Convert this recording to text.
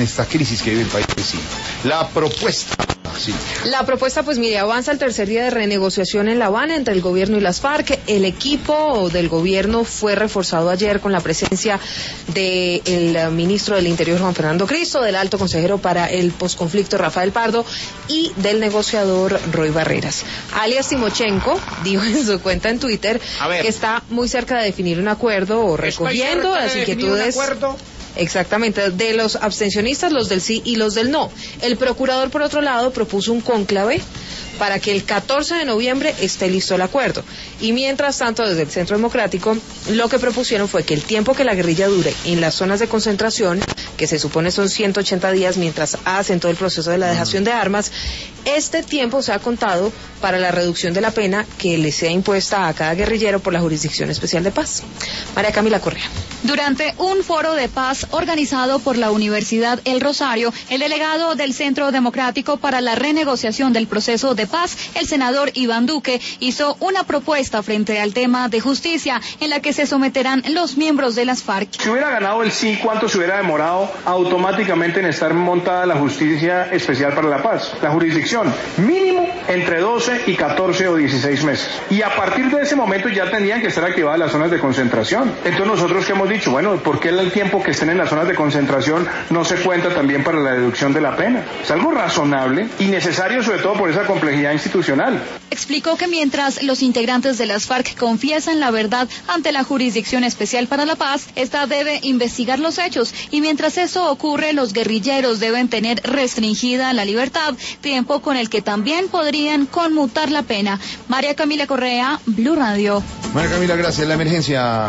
en esta crisis que vive el país vecino. La propuesta... Sí. La propuesta, pues mire, avanza el tercer día de renegociación en La Habana entre el gobierno y las FARC. El equipo del gobierno fue reforzado ayer con la presencia del ministro del Interior, Juan Fernando Cristo, del alto consejero para el posconflicto, Rafael Pardo, y del negociador, Roy Barreras. Alias Timochenko dijo en su cuenta en Twitter que está muy cerca de definir un acuerdo o recogiendo las inquietudes. Exactamente, de los abstencionistas, los del sí y los del no. El procurador, por otro lado, propuso un cónclave para que el 14 de noviembre esté listo el acuerdo. Y mientras tanto, desde el Centro Democrático, lo que propusieron fue que el tiempo que la guerrilla dure en las zonas de concentración, que se supone son 180 días mientras hacen todo el proceso de la dejación de armas, este tiempo sea contado para la reducción de la pena que le sea impuesta a cada guerrillero por la Jurisdicción Especial de Paz. María Camila Correa. Durante un foro de paz organizado por la Universidad El Rosario, el delegado del Centro Democrático para la renegociación del proceso de paz, el senador Iván Duque, hizo una propuesta frente al tema de justicia en la que se someterán los miembros de las FARC. Si hubiera ganado el sí, ¿cuánto se hubiera demorado automáticamente en estar montada la Justicia Especial para la Paz? La jurisdicción, mínimo entre 12 y 14 o 16 meses. Y a partir de ese momento ya tendrían que estar activadas las zonas de concentración. Entonces nosotros que hemos dicho, bueno, ¿por qué el tiempo que estén en las zonas de concentración no se cuenta también para la deducción de la pena? Es algo razonable y necesario, sobre todo por esa complejidad institucional. Explicó que mientras los integrantes de las FARC confiesan la verdad ante la Jurisdicción Especial para la Paz, esta debe investigar los hechos y mientras eso ocurre, los guerrilleros deben tener restringida la libertad, tiempo con el que también podrían conmutar la pena. María Camila Correa, Blue Radio. María Camila, gracias. La emergencia